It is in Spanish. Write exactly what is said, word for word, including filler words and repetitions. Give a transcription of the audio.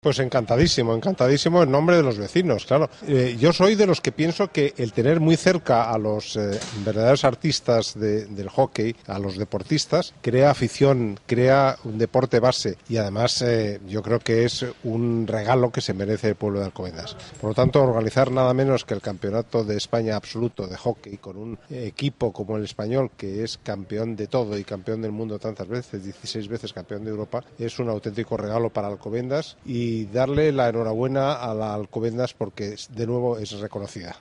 Pues encantadísimo, encantadísimo en nombre de los vecinos, claro. Eh, yo soy de los que pienso que el tener muy cerca a los eh, verdaderos artistas de, del hockey, a los deportistas, crea afición, crea un deporte base y además eh, yo creo que es un regalo que se merece el pueblo de Alcobendas. Por lo tanto, organizar nada menos que el Campeonato de España absoluto de hockey con un equipo como el español, que es campeón de todo y campeón del mundo tantas veces, dieciséis veces campeón de Europa, es un auténtico regalo para Alcobendas y y darle la enhorabuena a la Alcobendas porque de nuevo es reconocida.